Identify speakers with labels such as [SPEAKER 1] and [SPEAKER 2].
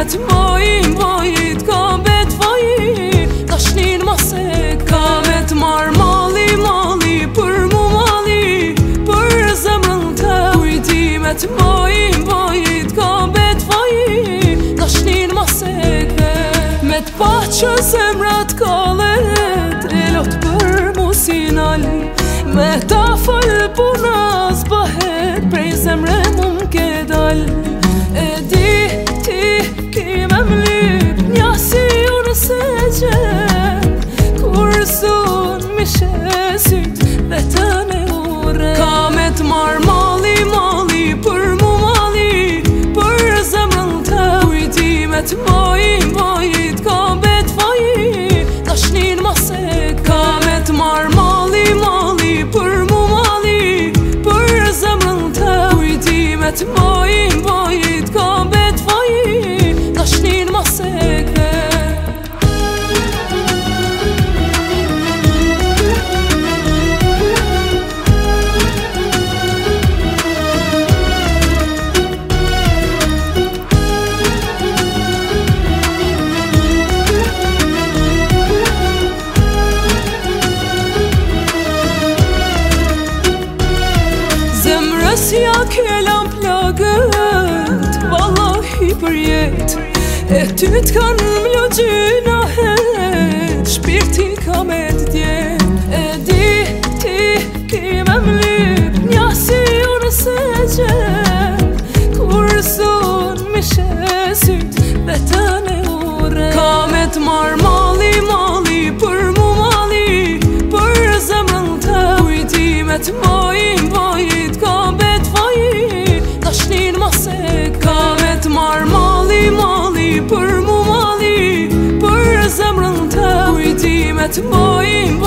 [SPEAKER 1] mojim vojit ka bet vaji, dashnin ma se ka vet mar mali mali, për mu mali, për zemrën të kujtimet mojim vojit ka bet vaji, dashnin ma se me t'pa që zemrat kallet e lot për mu sinali, me ta fal puna zbahet prej zemre mu m'ke dal. E di ti ki me m'lip nja si unë se gjen, kur sun mi shesit vetën e ure, ka me t'mar mali mali, për mu mali, për zemrën të kujtimet mojim vojit ka bet vaji, dashnin ma se ka me t'mar mali mali, për mu mali, për zemrën të kujtimet mojim vojit ka bet vaji, dashnin ma se ja kelam plagët, vallahi për jet, e ty t'kan m'lo gjyna het, shpirtin ka me t'djen. E di ti ki me m'lip nja si unë se gjen, kur sun mi shesit vetën e ure, ka me t'mar mali mali, për mu mali, për zemrën të kujtimet mojim vojit ka bet vaji, dashnin ma se ka me t'mar mali mali, për mu mali, për zemrën të kujtimet mojim